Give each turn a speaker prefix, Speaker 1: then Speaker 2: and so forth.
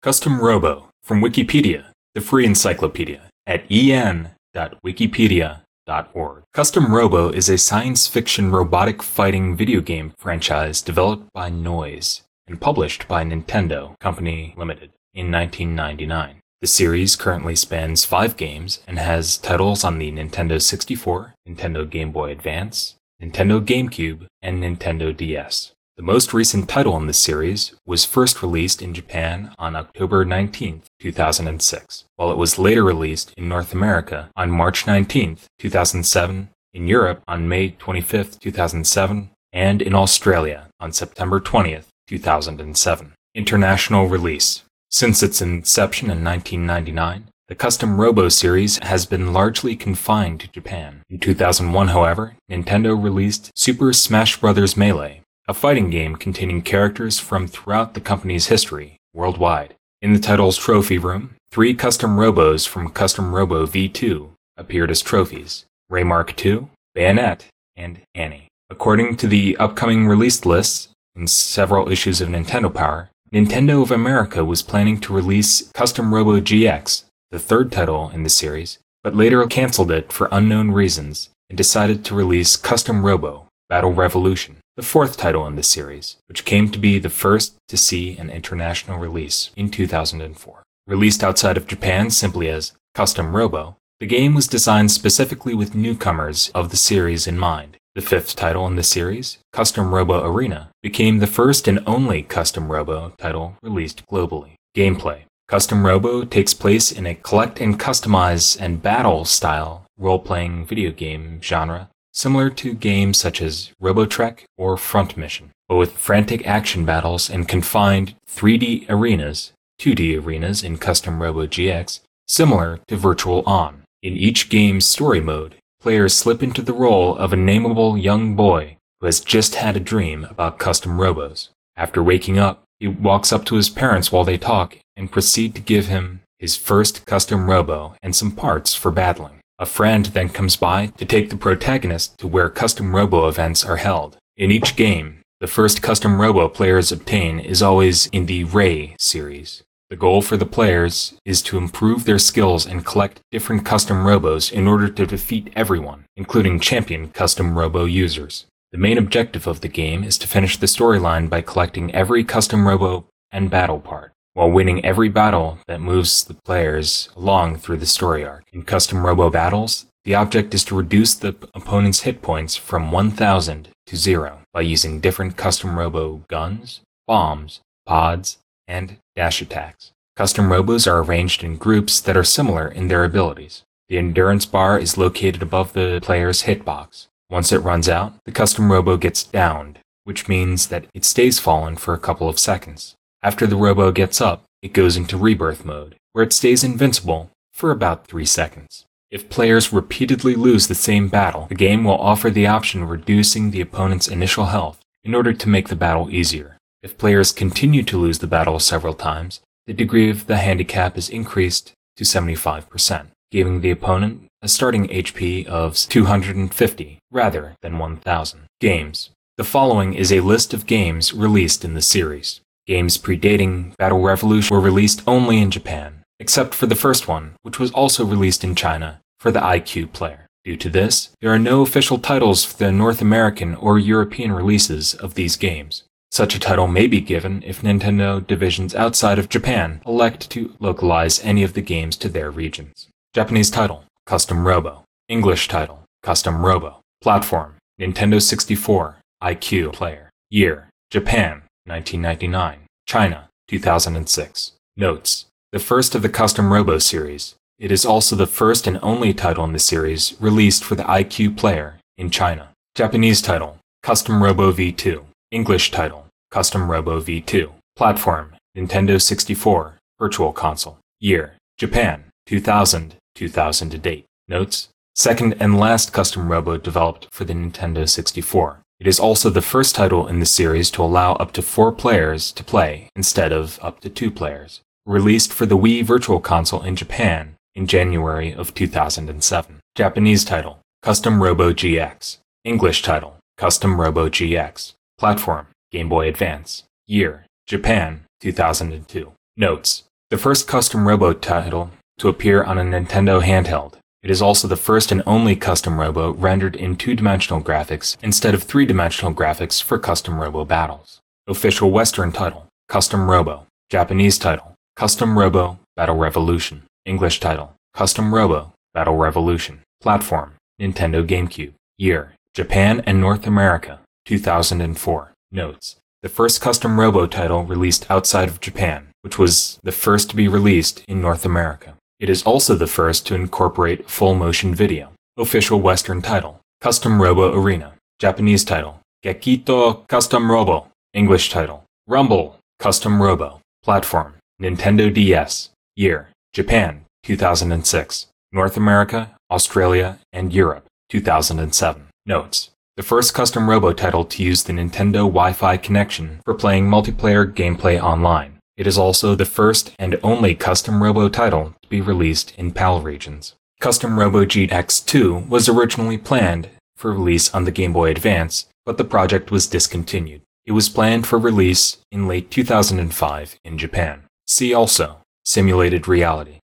Speaker 1: Custom Robo from Wikipedia, the free encyclopedia, at en.wikipedia.org. Custom Robo is a science fiction robotic fighting video game franchise developed by Noise and published by Nintendo Company Limited in 1999. The series currently spans 5 games and has titles on the Nintendo 64, Nintendo Game Boy Advance, Nintendo GameCube, and Nintendo DS. The most recent title in the series was first released in Japan on October 19, 2006, while it was later released in North America on March 19, 2007, in Europe on May 25, 2007, and in Australia on September 20, 2007. International release. Since its inception in 1999, the Custom Robo series has been largely confined to Japan. In 2001, however, Nintendo released Super Smash Bros. Melee, a fighting game containing characters from throughout the company's history, worldwide. In the title's trophy room, 3 Custom Robos from Custom Robo V2 appeared as trophies: Raymark II, Bayonet, and Annie. According to the upcoming release lists in several issues of Nintendo Power, Nintendo of America was planning to release Custom Robo GX, the 3rd title in the series, but later canceled it for unknown reasons and decided to release Custom Robo Battle Revolution, the 4th title in the series, which came to be the first to see an international release in 2004. Released outside of Japan simply as Custom Robo, the game was designed specifically with newcomers of the series in mind. The 5th title in the series, Custom Robo Arena, became the first and only Custom Robo title released globally. Gameplay. Custom Robo takes place in a collect and customize and battle style role-playing video game genre, similar to games such as Robotrek or Front Mission, but with frantic action battles and confined 3D arenas, 2D arenas in Custom Robo GX, similar to Virtual On. In each game's story mode, players slip into the role of a nameable young boy who has just had a dream about custom robos. After waking up, he walks up to his parents while they talk and proceed to give him his first custom robo and some parts for battling. A friend then comes by to take the protagonist to where custom robo events are held. In each game, the first custom robo players obtain is always in the Ray series. The goal for the players is to improve their skills and collect different custom robos in order to defeat everyone, including champion custom robo users. The main objective of the game is to finish the storyline by collecting every custom robo and battle part, while winning every battle that moves the players along through the story arc. In Custom Robo battles, the object is to reduce the opponent's hit points from 1,000 to 0 by using different Custom Robo guns, bombs, pods, and dash attacks. Custom Robos are arranged in groups that are similar in their abilities. The endurance bar is located above the player's hitbox. Once it runs out, the Custom Robo gets downed, which means that it stays fallen for a couple of seconds. After the Robo gets up, it goes into rebirth mode, where it stays invincible for about 3 seconds. If players repeatedly lose the same battle, the game will offer the option of reducing the opponent's initial health in order to make the battle easier. If players continue to lose the battle several times, the degree of the handicap is increased to 75%, giving the opponent a starting HP of 250 rather than 1,000. Games. The following is a list of games released in the series. Games predating Battle Revolution were released only in Japan, except for the first one, which was also released in China for the iQue player. Due to this, there are no official titles for the North American or European releases of these games. Such a title may be given if Nintendo divisions outside of Japan elect to localize any of the games to their regions. Japanese title, Custom Robo. English title, Custom Robo. Platform, Nintendo 64, iQue player. Year, Japan, 1999. China, 2006. Notes. The first of the Custom Robo series. It is also the first and only title in the series released for the iQue player in China. Japanese title, Custom Robo V2. English title, Custom Robo V2. Platform, Nintendo 64, Virtual Console. Year, Japan, 2000 to date. Notes. Second and last Custom Robo developed for the Nintendo 64. It is also the first title in the series to allow up to 4 players to play instead of up to 2 players. Released for the Wii Virtual Console in Japan in January of 2007. Japanese title, Custom Robo GX. English title, Custom Robo GX. Platform, Game Boy Advance. Year, Japan, 2002. Notes. The first custom Robo title to appear on a Nintendo handheld. It is also the first and only custom Robo rendered in 2-dimensional graphics instead of 3-dimensional graphics for custom Robo battles. Official Western title, Custom Robo. Japanese title, Custom Robo Battle Revolution. English title, Custom Robo Battle Revolution. Platform, Nintendo GameCube. Year, Japan and North America, 2004. Notes: the first custom Robo title released outside of Japan, which was the first to be released in North America. It is also the first to incorporate full motion video. Official Western title, Custom Robo Arena. Japanese title, Gekito Custom Robo. English title, Rumble Custom Robo. Platform, Nintendo DS. Year, Japan, 2006. North America, Australia, and Europe, 2007. Notes: the first custom Robo title to use the Nintendo Wi-Fi connection for playing multiplayer gameplay online. It is also the first and only custom Robo title to be released in PAL regions. Custom Robo GX2 was originally planned for release on the Game Boy Advance, but the project was discontinued. It was planned for release in late 2005 in Japan. See also, simulated reality.